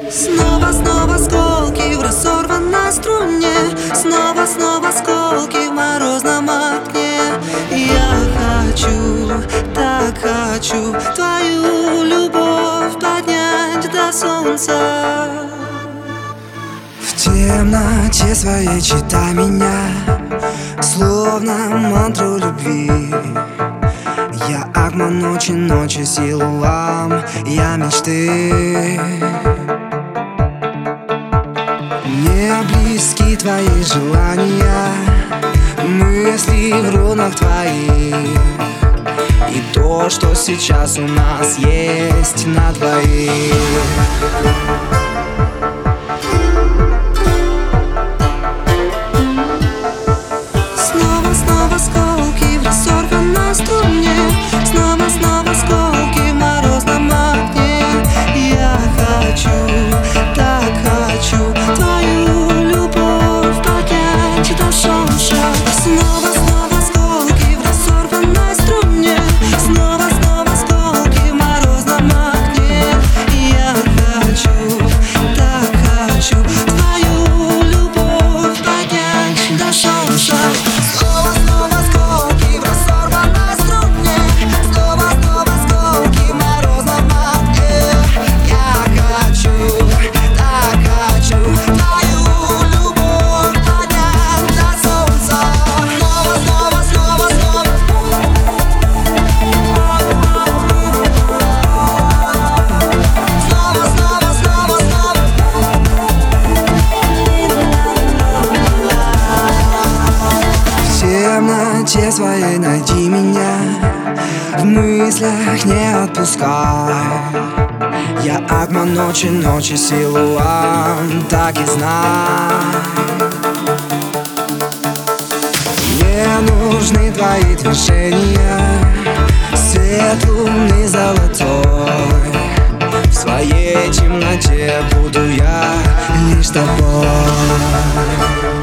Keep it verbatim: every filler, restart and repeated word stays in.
Снова, снова осколки в разорванной струне. Снова, снова осколки в морозном окне. Я хочу, так хочу твою любовь поднять до солнца. В темноте своей читай меня, словно мантру любви. Я агма ночи, ночи силуам, я мечты. Мне близки твои желания, мысли в рунах твоих. И то, что сейчас у нас есть на двоих. Снова, снова осколки в разорванной струне. Снова, снова осколки в морозном окне. Я хочу, так хочу твою любовь поднять до солнца. Снова, снова осколки в разорванной струне. Снова, снова осколки в морозном окне. Я хочу, так хочу твою любовь поднять до солнца. Снова, снова осколки в разорванной струне. Снова, снова осколки в морозном окне. Я хочу, так хочу твою любовь поднять до солнца. Снова, снова, снова, снова. Снова, снова, снова, снова. В темноте своей найди меня, в мыслях не отпускай. Я агма ночи, ночи силуам, так и знай. Мне нужны твои движения, свет луны золотой. В своей темноте буду я лишь тобой.